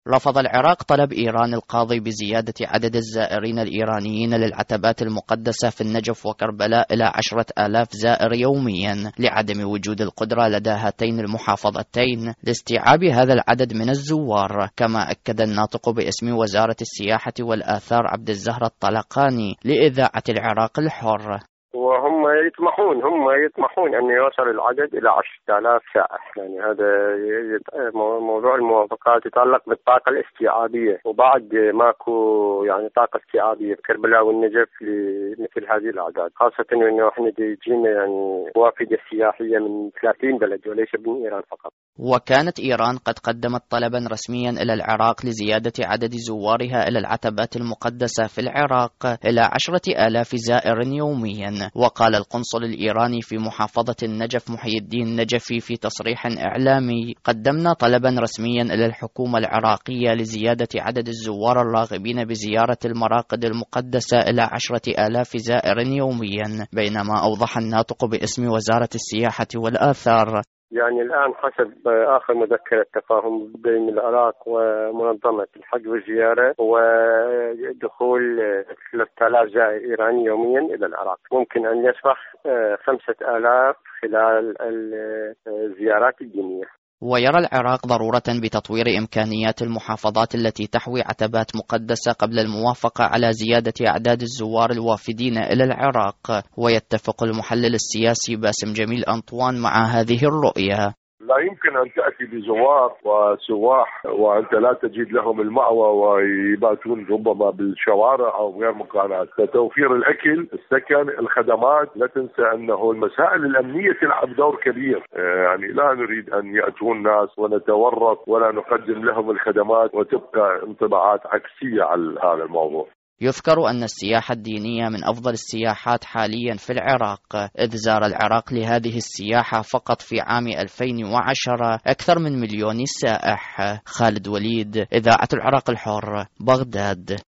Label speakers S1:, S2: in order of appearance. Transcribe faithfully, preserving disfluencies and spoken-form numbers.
S1: رفض العراق طلب إيران القاضي بزيادة عدد الزائرين الإيرانيين للعتبات المقدسة في النجف وكربلاء إلى عشرة آلاف زائر يوميا لعدم وجود القدرة لدى هاتين المحافظتين لاستيعاب هذا العدد من الزوار. كما أكد الناطق باسم وزارة السياحة والآثار عبد الزهر الطلقاني لإذاعة العراق الحر:
S2: وهم يطمحون هم يطمحون أن يوصل العدد إلى عشرة آلاف سائح. يعني هذا موضوع الموافقات يتعلق بالطاقة الاستيعابية، وبعد ماكو يعني طاقة استيعابية بكربلاء والنجف لمثل هذه الأعداد، خاصة أنه احنا جينا يعني وافدة سياحية من ثلاثين بلد وليس من إيران فقط.
S1: وكانت إيران قد قدمت طلبا رسميا إلى العراق لزيادة عدد زوارها إلى العتبات المقدسة في العراق إلى عشرة آلاف زائر يوميا. وقال القنصل الإيراني في محافظة النجف محي الدين النجفي في تصريح إعلامي: قدمنا طلبا رسميا إلى الحكومة العراقية لزيادة عدد الزوار الراغبين بزيارة المراقد المقدسة إلى عشرة آلاف زائر يوميا. بينما أوضح الناطق باسم وزارة السياحة والآثار:
S2: يعني الآن حسب آخر مذكرة تفاهم بين العراق ومنظمة الحج والزيارة ودخول ثلاثة آلاف زائر إيراني يوميا إلى العراق، ممكن أن يصبح خمسة آلاف خلال الزيارات الدينية.
S1: ويرى العراق ضرورة بتطوير إمكانيات المحافظات التي تحوي عتبات مقدسة قبل الموافقة على زيادة أعداد الزوار الوافدين إلى العراق. ويتفق المحلل السياسي باسم جميل أنطوان مع هذه الرؤية:
S3: لا يمكن أن تأتي بزوار وسواح وأنت لا تجد لهم المأوى ويباتون ربما بالشوارع أو غير مكانات. توفير الأكل، السكن، الخدمات، لا تنسى أنه المسائل الأمنية تلعب دور كبير. يعني لا نريد أن يأتون ناس ونتورط ولا نقدم لهم الخدمات وتبقى انطباعات عكسية على هذا الموضوع.
S1: يذكر أن السياحة الدينية من أفضل السياحات حاليا في العراق، إذ زار العراق لهذه السياحة فقط في عام ألفين وعشرة أكثر من مليون سائح. خالد وليد، إذاعة العراق الحر، بغداد.